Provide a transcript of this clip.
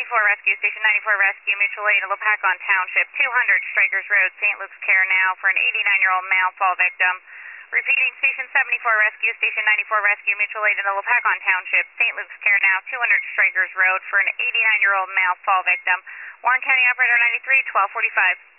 94 Rescue, Station 94 Rescue, mutual aid in Lopakon Township, 200 Strikers Road, St. Luke's Care now for an 89-year-old male fall victim. Repeating, Station 74 Rescue, Station 94 Rescue, mutual aid in the Lopakon Township, St. Luke's Care now, 200 Strikers Road for an 89-year-old male fall victim. Warren County Operator 93, 1245.